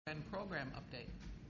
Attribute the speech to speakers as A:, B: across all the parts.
A: and program update.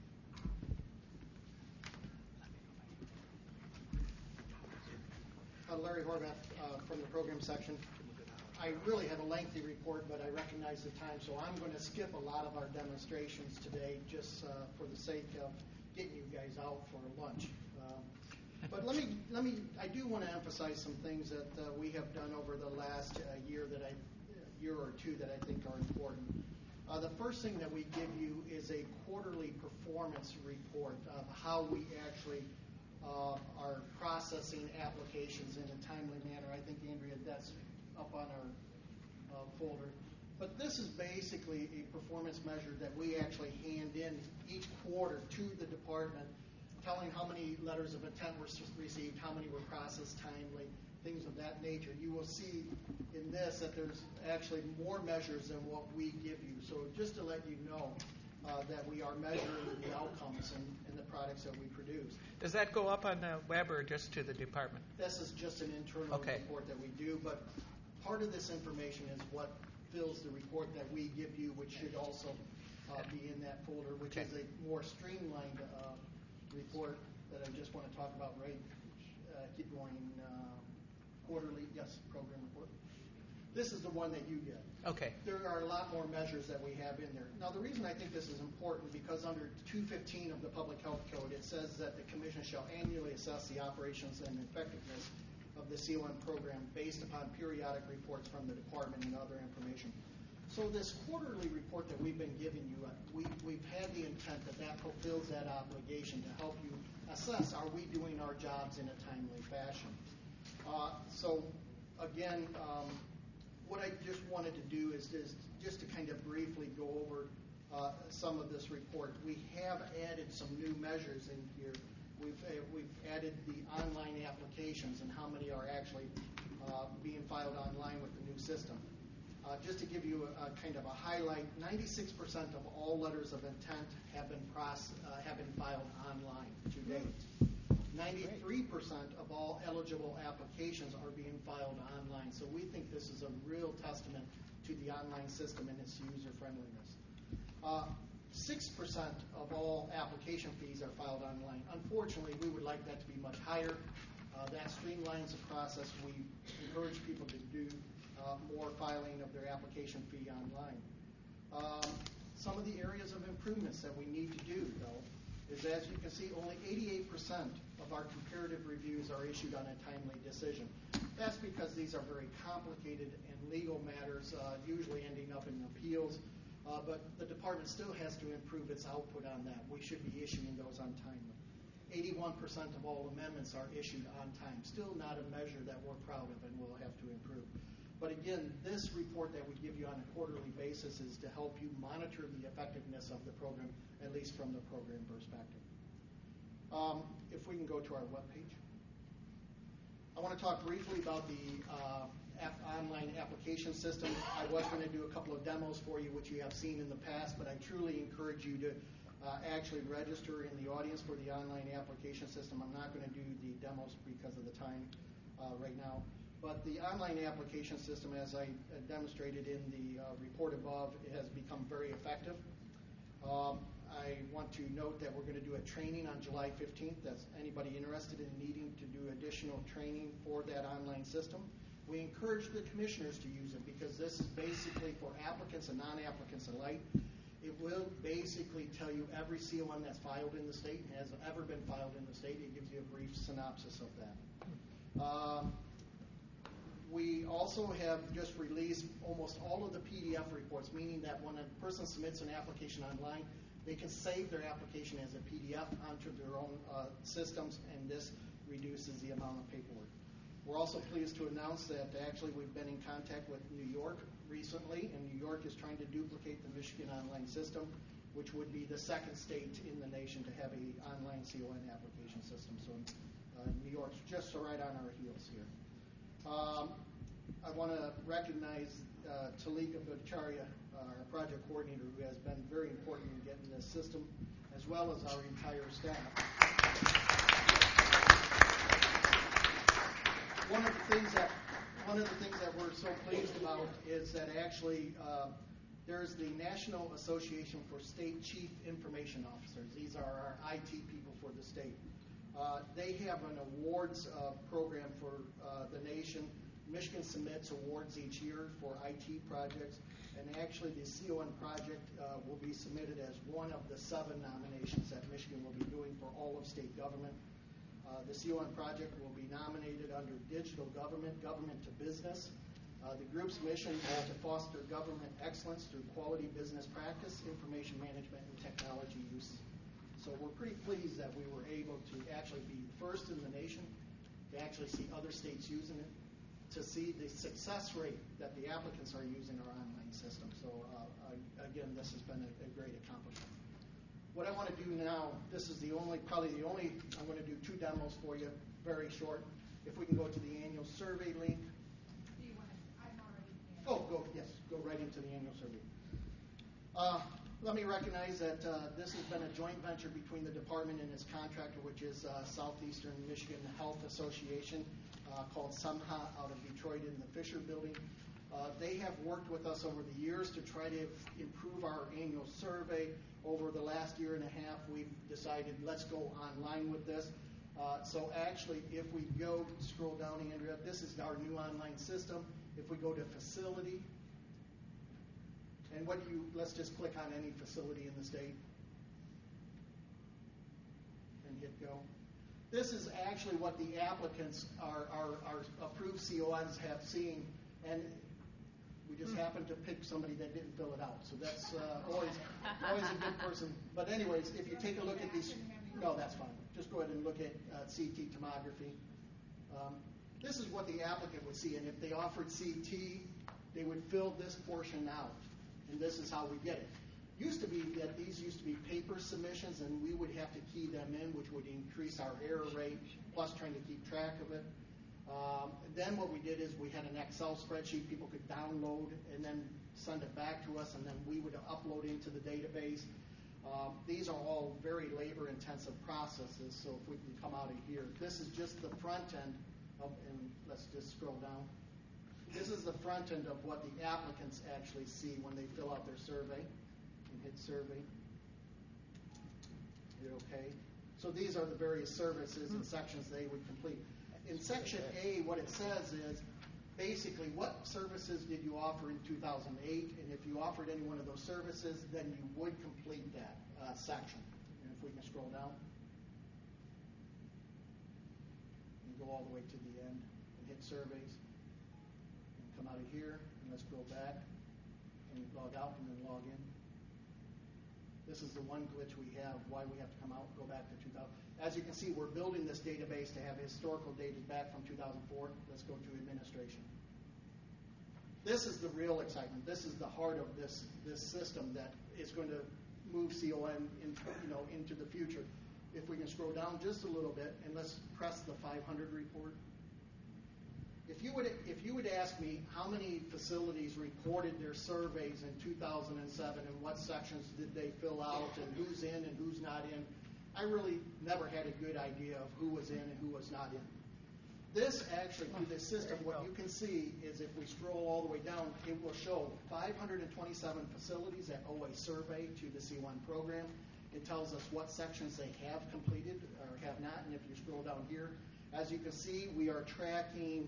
B: Larry Horvath from the program section. I really have a lengthy report, but I recognize the time, so I'm going to skip a lot of our demonstrations today just for the sake of getting you guys out for lunch. But I do want to emphasize some things that we have done over the last year or two that I think are important. The first thing that we give you is a quarterly performance report of how we actually are processing applications in a timely manner. I think, Andrea, that's up on our folder. But this is basically a performance measure that we actually hand in each quarter to the department, telling how many letters of intent were received, how many were processed timely, things of that nature. You will see in this that there's actually more measures than what we give you. So just to let you know that we are measuring the outcomes and the products that we produce.
A: Does that go up on the web or just to the department?
B: This is just an internal report that we do, but part of this information is what fills the report that we give you, which should also be in that folder, which is a more streamlined report that I just want to talk about keep going. Quarterly, yes, program report. This is the one that you get.
A: Okay.
B: There are a lot more measures that we have in there. Now, the reason I think this is important, because under 215 of the Public Health Code, it says that the Commission shall annually assess the operations and effectiveness of the CON program based upon periodic reports from the department and other information. So this quarterly report that we've been giving you, we've had the intent that fulfills that obligation to help you assess, are we doing our jobs in a timely fashion? So again, what I just wanted to do is just to kind of briefly go over some of this report. We have added some new measures in here. We've added the online applications and how many are actually being filed online with the new system. Just to give you a kind of a highlight, 96% of all letters of intent have been filed online to date. 93% of all eligible applications are being filed online. So we think this is a real testament to the online system and its user-friendliness. 6% of all application fees are filed online. Unfortunately, we would like that to be much higher. That streamlines the process. We encourage people to do more filing of their application fee online. Some of the areas of improvements that we need to do, though, is, as you can see, only 88% of our comparative reviews are issued on a timely decision. That's because these are very complicated and legal matters, usually ending up in appeals, but the department still has to improve its output on that. We should be issuing those on timely. 81% of all amendments are issued on time. Still not a measure that we're proud of and we'll have to improve. But again, this report that we give you on a quarterly basis is to help you monitor the effectiveness of the program, at least from the program perspective. If we can go to our webpage. I want to talk briefly about the online application system. I was going to do a couple of demos for you, which you have seen in the past, but I truly encourage you to actually register in the audience for the online application system. I'm not going to do the demos because of the time right now. But the online application system, as I demonstrated in the report above, it has become very effective. I want to note that we're going to do a training on July 15th. That's anybody interested in needing to do additional training for that online system. We encourage the commissioners to use it because this is basically for applicants and non-applicants alike. It will basically tell you every CON that's filed in the state and has ever been filed in the state. It gives you a brief synopsis of that. We also have just released almost all of the PDF reports, meaning that when a person submits an application online, they can save their application as a PDF onto their own systems, and this reduces the amount of paperwork. We're also pleased to announce that actually we've been in contact with New York recently, and New York is trying to duplicate the Michigan online system, which would be the second state in the nation to have an online CON application system. So New York's just right on our heels here. I want to recognize Talika Bhattacharya, our project coordinator, who has been very important in getting this system, as well as our entire staff. One of the things that we're so pleased about is that actually There's the National Association for State Chief Information Officers. These are our IT people for the state. They have an awards program for the nation. Michigan submits awards each year for IT projects, and actually the CON project will be submitted as one of the 7 nominations that Michigan will be doing for all of state government. The CON project will be nominated under digital government, government to business. The group's mission is to foster government excellence through quality business practice, information management, and technology use. So we're pretty pleased that we were able to actually be first in the nation, to actually see other states using it, to see the success rate that the applicants are using our online system. So again, this has been a great accomplishment. What I want to do now, this is probably the only, I'm going to do 2 demos for you, very short. If we can go to the annual survey link.
C: Do you want to, I'm already in.
B: Oh, go right into the annual survey. Let me recognize that this has been a joint venture between the department and its contractor, which is Southeastern Michigan Health Association, called SUMHA out of Detroit in the Fisher Building. They have worked with us over the years to try to improve our annual survey. Over the last year and a half, we've decided let's go online with this. So actually, if we scroll down, Andrea, this is our new online system. If we go to facility, and let's just click on any facility in the state and hit go. This is actually what the applicants, our approved CONs, have seen, and we just happened to pick somebody that didn't fill it out. So that's always a good person. But anyways, if you take a look at these, no, that's fine. Just go ahead and look at CT tomography. This is what the applicant would see, and if they offered CT, they would fill this portion out. And this is how we get it. Used to be that these used to be paper submissions, and we would have to key them in, which would increase our error rate, plus trying to keep track of it. Then what we did is we had an Excel spreadsheet people could download and then send it back to us, and then we would upload into the database. These are all very labor-intensive processes, so if we can come out of here. This is just the front end and let's just scroll down. This is the front end of what the applicants actually see when they fill out their survey. And hit survey. Hit OK. So these are the various services and sections they would complete. In section A, what it says is basically what services did you offer in 2008, and if you offered any one of those services, then you would complete that section. And if we can scroll down and go all the way to the end and hit surveys. Come out of here, and let's go back and log out and then log in. This is the one glitch we have, why we have to come out and go back to 2000. As you can see, we're building this database to have historical data back from 2004. Let's go to administration. This is the real excitement. This is the heart of this system that is going to move CON into the future. If we can scroll down just a little bit, and let's press the 500 report. If you would ask me how many facilities reported their surveys in 2007 and what sections did they fill out and who's in and who's not in, I really never had a good idea of who was in and who was not in. This actually, through this system, what you can see is if we scroll all the way down, it will show 527 facilities that owe a survey to the C1 program. It tells us what sections they have completed or have not, and if you scroll down here, as you can see, we are tracking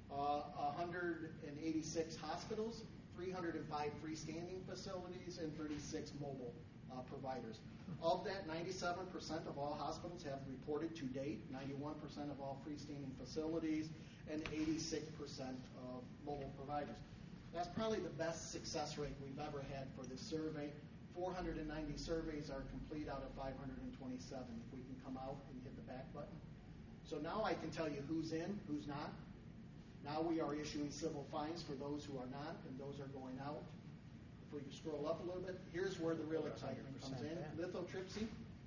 B: 186 hospitals, 305 freestanding facilities, and 36 mobile providers. Of that, 97% of all hospitals have reported to date, 91% of all freestanding facilities, and 86% of mobile providers. That's probably the best success rate we've ever had for this survey. 490 surveys are complete out of 527. If we can come out and hit the back button. So now I can tell you who's in, who's not. Now we are issuing civil fines for those who are not, and those are going out. If we can scroll up a little bit, here's where the real excitement comes in. Lithotripsy.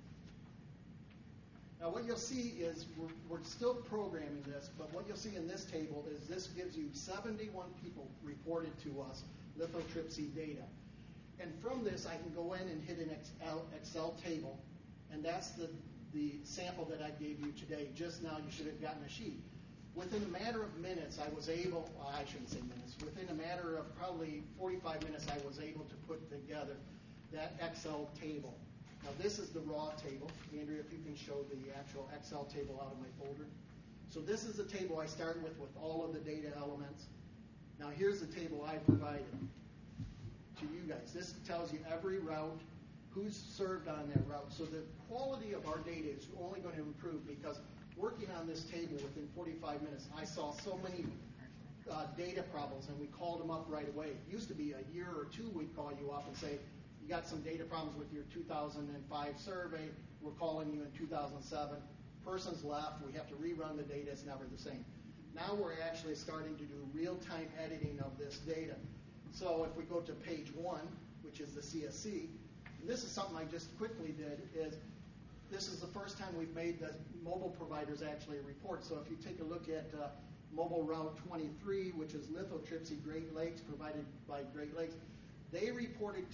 B: Now what you'll see is we're still programming this, but what you'll see in this table is this gives you 71 people reported to us lithotripsy data. And from this, I can go in and hit an Excel table, and that's the sample that I gave you today. Just now, you should have gotten a sheet. Within a matter of minutes, I shouldn't say minutes, within a matter of probably 45 minutes, I was able to put together that Excel table. Now, this is the raw table. Andrea, if you can show the actual Excel table out of my folder. So this is the table I started with all of the data elements. Now, here's the table I provided to you guys. This tells you every route, who's served on that route. So the quality of our data is only going to improve because working on this table within 45 minutes, I saw so many data problems, and we called them up right away. It used to be a year or two we'd call you up and say, you got some data problems with your 2005 survey, we're calling you in 2007. Person's left, we have to rerun the data, it's never the same. Now we're actually starting to do real-time editing of this data. So if we go to page 1, which is the CSC, and this is something I just quickly did, is this is the first time we've made the mobile providers actually report. So if you take a look at mobile route 23, which is lithotripsy Great Lakes, provided by Great Lakes, they reported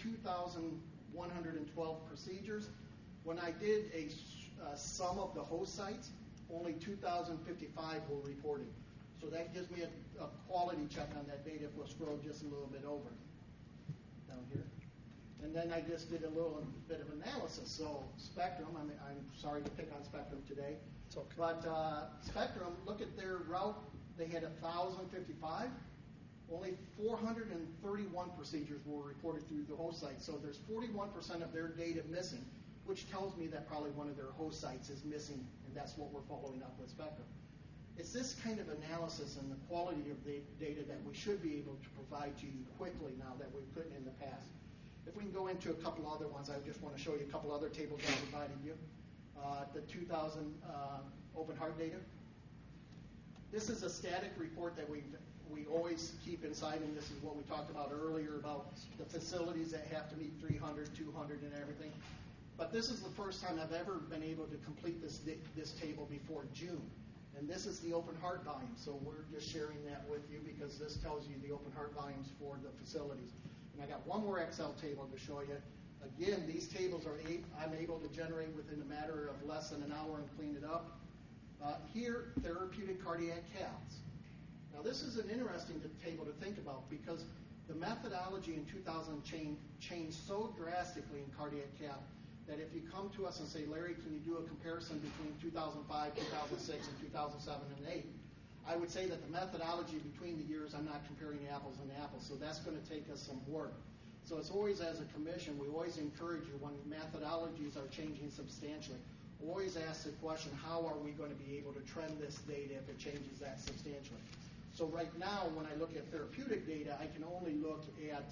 B: 2,112 procedures. When I did a sum of the host sites, only 2,055 were reported. So that gives me a quality check on that data if we'll scroll just a little bit over down here. And then I just did a little bit of analysis. So Spectrum, I'm sorry to pick on Spectrum today.
D: It's okay.
B: But Spectrum, look at their route. They had 1,055. Only 431 procedures were reported through the host site. So there's 41% of their data missing, which tells me that probably one of their host sites is missing, and that's what we're following up with Spectrum. It's this kind of analysis and the quality of the data that we should be able to provide to you quickly now that we've put in the past. If we can go into a couple other ones, I just want to show you a couple other tables I provided you. The 2000 open heart data. This is a static report that we always keep inside, and this is what we talked about earlier about the facilities that have to meet 300, 200, and everything. But this is the first time I've ever been able to complete this table before June. And this is the open heart volume. So we're just sharing that with you because this tells you the open heart volumes for the facilities. And I got one more Excel table to show you. Again, these tables I'm able to generate within a matter of less than an hour and clean it up. Here, therapeutic cardiac caths. Now, this is an interesting table to think about because the methodology in 2000 changed so drastically in cardiac cath that if you come to us and say, Larry, can you do a comparison between 2005, 2006, and 2007 and 8? I would say that the methodology between the years, I'm not comparing apples and apples, so that's going to take us some work. So it's always, as a commission, we always encourage you when methodologies are changing substantially, always ask the question, how are we going to be able to trend this data if it changes that substantially? So right now, when I look at therapeutic data, I can only look at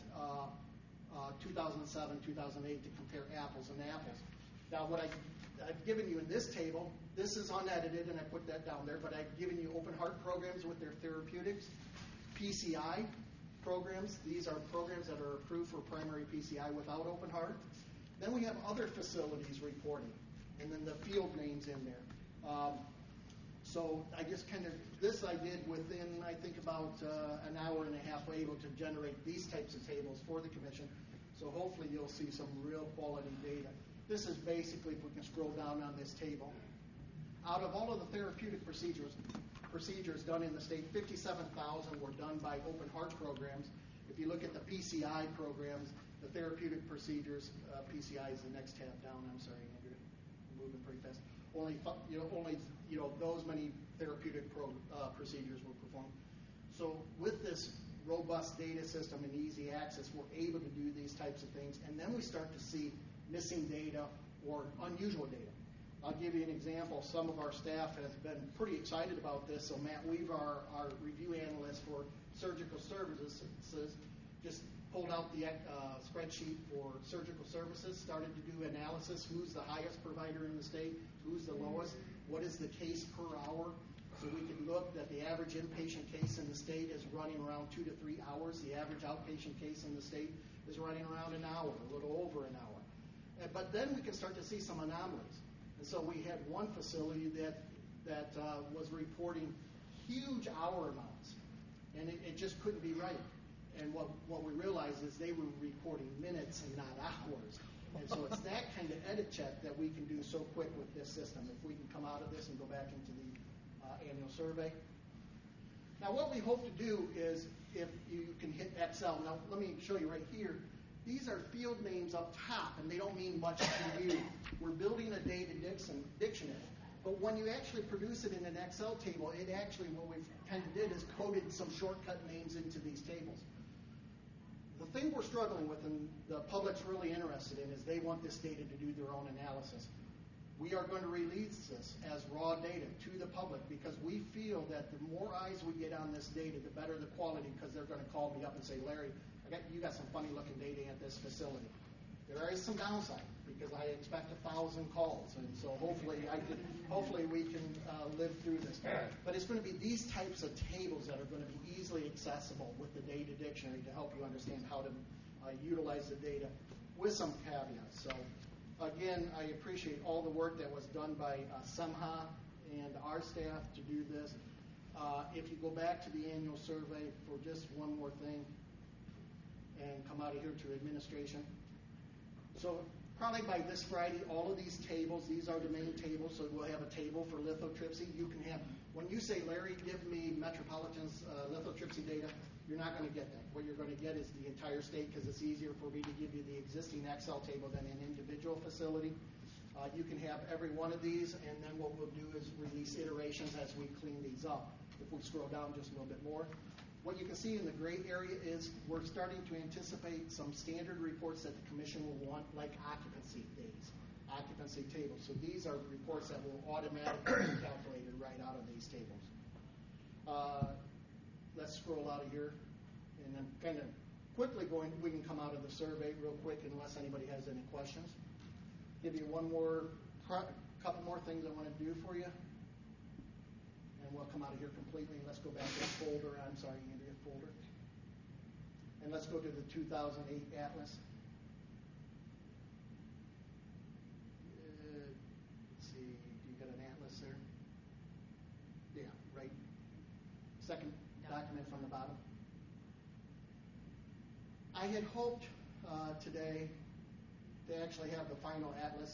B: 2007, 2008 to compare apples and apples. Now, what I've given you in this table, this is unedited, and I put that down there, but I've given you open heart programs with their therapeutics, PCI programs. These are programs that are approved for primary PCI without open heart. Then we have other facilities reporting, and then the field names in there. So I just this I did within, I think, about an hour and a half, able to generate these types of tables for the commission. So hopefully you'll see some real quality data. This is basically, if we can scroll down on this table, out of all of the therapeutic procedures done in the state, 57,000 were done by open heart programs. If you look at the PCI programs, the therapeutic procedures, PCI is the next tab down. I'm sorry, Andrew, I'm moving pretty fast. Only those many therapeutic procedures were performed. So with this robust data system and easy access, we're able to do these types of things, and then we start to see missing data or unusual data. I'll give you an example. Some of our staff has been pretty excited about this. So Matt Weaver, our review analyst for surgical services, just pulled out the spreadsheet for surgical services, started to do analysis. Who's the highest provider in the state? Who's the lowest? What is the case per hour? So we can look that the average inpatient case in the state is running around 2 to 3 hours. The average outpatient case in the state is running around an hour, a little over an hour. But then we can start to see some anomalies. And so we had one facility that was reporting huge hour amounts, and it just couldn't be right. And what we realized is they were reporting minutes and not hours. And so it's that kind of edit check that we can do so quick with this system. If we can come out of this and go back into the annual survey. Now what we hope to do is, if you can hit Excel, now let me show you right here. These are field names up top, and they don't mean much to you. We're building a data dictionary. But when you actually produce it in an Excel table, it actually, what we've kind of did is coded some shortcut names into these tables. The thing we're struggling with, and the public's really interested in, is they want this data to do their own analysis. We are going to release this as raw data to the public because we feel that the more eyes we get on this data, the better the quality, because they're going to call me up and say, Larry, you got some funny looking data at this facility. There is some downside because I expect 1,000 calls, and so hopefully we can live through this. But it's going to be these types of tables that are going to be easily accessible with the data dictionary to help you understand how to utilize the data with some caveats. So again, I appreciate all the work that was done by SEMHA and our staff to do this. If you go back to the annual survey for just one more thing and come out of here to administration. So probably by this Friday, all of these tables, these are the main tables, so we'll have a table for lithotripsy. You can have, when you say, Larry, give me Metropolitan's lithotripsy data, you're not going to get that. What you're going to get is the entire state, because it's easier for me to give you the existing Excel table than an individual facility. You can have every one of these, and then what we'll do is release iterations as we clean these up. If we scroll down just a little bit more, what you can see in the gray area is we're starting to anticipate some standard reports that the commission will want, like occupancy days, occupancy tables. So these are reports that will automatically be calculated right out of these tables. Let's scroll out of here, and then kind of quickly we can come out of the survey real quick unless anybody has any questions. Give you couple more things I want to do for you. And we'll come out of here completely. Let's go back to the folder. I'm sorry, Andrea, folder. And let's go to the 2008 Atlas. Let's see, do you got an Atlas there? Yeah, right. Second document from the bottom. I had hoped today to actually have the final Atlas.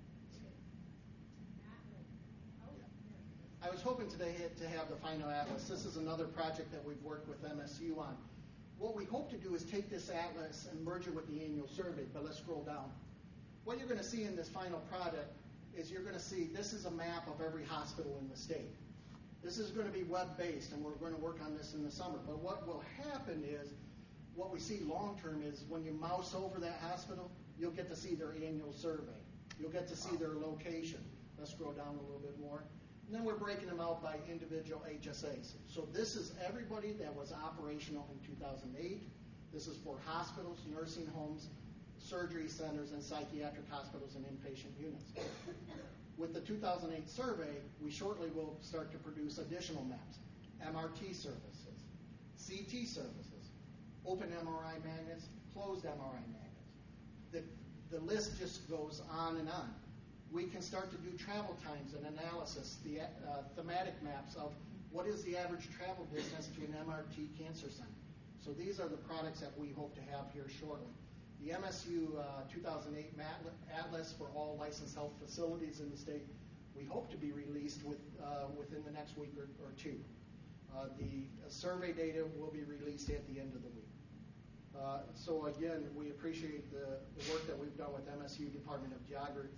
B: I was hoping today to have the final Atlas. This is another project that we've worked with MSU on. What we hope to do is take this Atlas and merge it with the annual survey, but let's scroll down. What you're going to see in this final product is you're going to see this is a map of every hospital in the state. This is going to be web-based, and we're going to work on this in the summer. But what will happen is, what we see long-term is when you mouse over that hospital, you'll get to see their annual survey. You'll get to see their location. Let's scroll down a little bit more. And then we're breaking them out by individual HSAs. So this is everybody that was operational in 2008. This is for hospitals, nursing homes, surgery centers, and psychiatric hospitals and inpatient units. With the 2008 survey, we shortly will start to produce additional maps. MRT services, CT services, open MRI magnets, closed MRI magnets. The list just goes on and on. We can start to do travel times and analysis, the thematic maps of what is the average travel distance to an MRT cancer center. So these are the products that we hope to have here shortly. The MSU 2008 Atlas for all licensed health facilities in the state, we hope to be released within the next week or two. The survey data will be released at the end of the week. So again, we appreciate the work that we've done with MSU Department of Geography.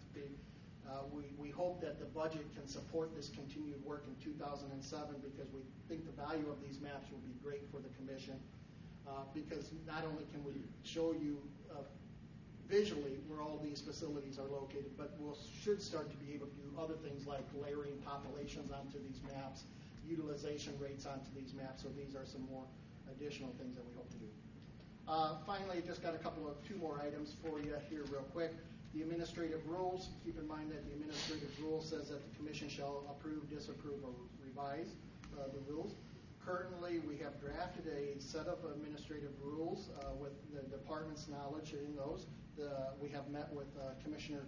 B: We hope that the budget can support this continued work in 2007 because we think the value of these maps will be great for the commission because not only can we show you visually where all these facilities are located, but we should start to be able to do other things like layering populations onto these maps, utilization rates onto these maps. So these are some more additional things that we hope to do. Finally, just got two more items for you here real quick. The administrative rules. Keep in mind that the administrative rule says that the commission shall approve, disapprove, or revise the rules. Currently, we have drafted a set of administrative rules with the department's knowledge in those. We have met with Commissioner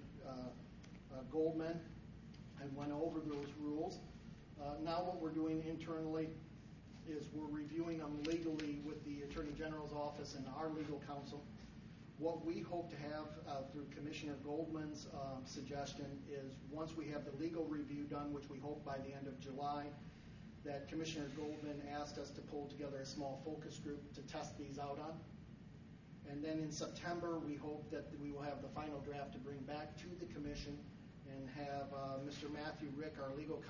B: Goldman and went over those rules. Now what we're doing internally is we're reviewing them legally with the Attorney General's office and our legal counsel. What we hope to have through Commissioner Goldman's suggestion is once we have the legal review done, which we hope by the end of July, that Commissioner Goldman asked us to pull together a small focus group to test these out on. And then in September, we hope that we will have the final draft to bring back to the commission and have Mr. Matthew Rick, our legal counsel,